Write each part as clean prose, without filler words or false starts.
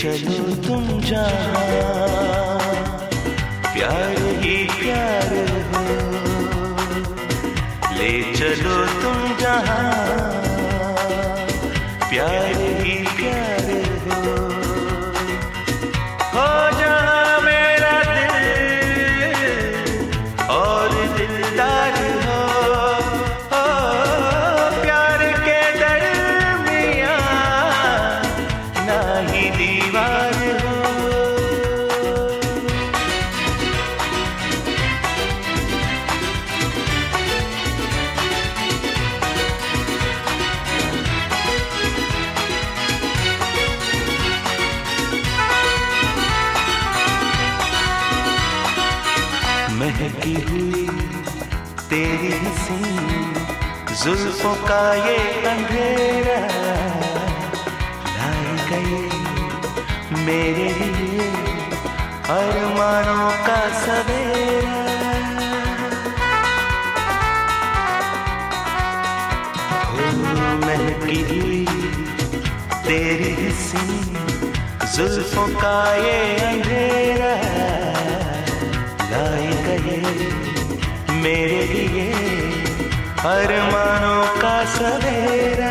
चलो तुम जहाँ, प्यार ही प्यार हो। ले चलो तुम जहाँ, प्यार ही प्यार हो जहाँ मेरा दिल और दिलदार हो। प्यार के दरमियाँ ना ही दीवार हो। महकी हुई तेरी हंसी जुल्फों का ये अंधेरा, लाए गए मेरे लिए अरमानों का सवेरा। महकी हुई तेरी हंसी जुल्फों का ये अंधेरा, लाए गए मेरे लिए अरमानों का सवेरा।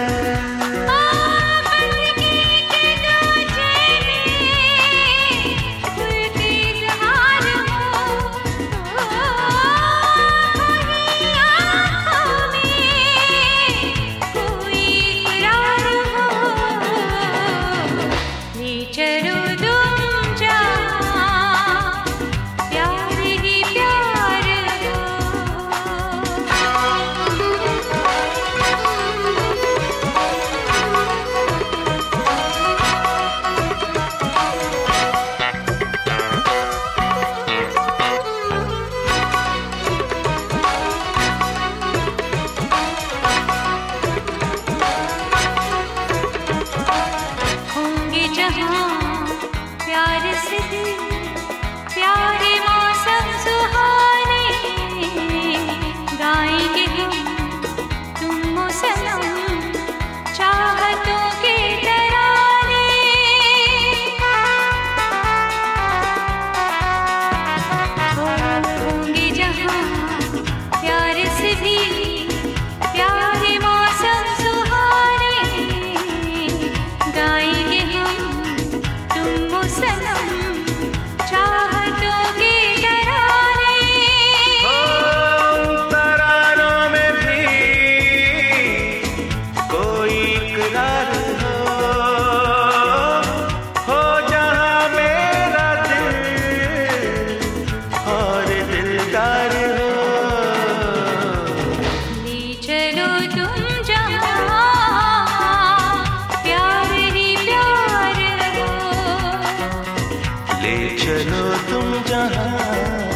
प्यार से प्यारे मौसम सुहाने, गाएंगे तुम सनम चाहतों के तराने। होंगे जहाँ प्यार से भी प्यारे मौसम सुहाने, गाएंगे सनम चाहतों के तराने। तरानों में भी कोई इकरार हो जहाँ मेरा दिल और दिलदार हो। ले चलो तुम जहाँ, प्यार ही प्यार हो। ले चलो तुम जहाँ,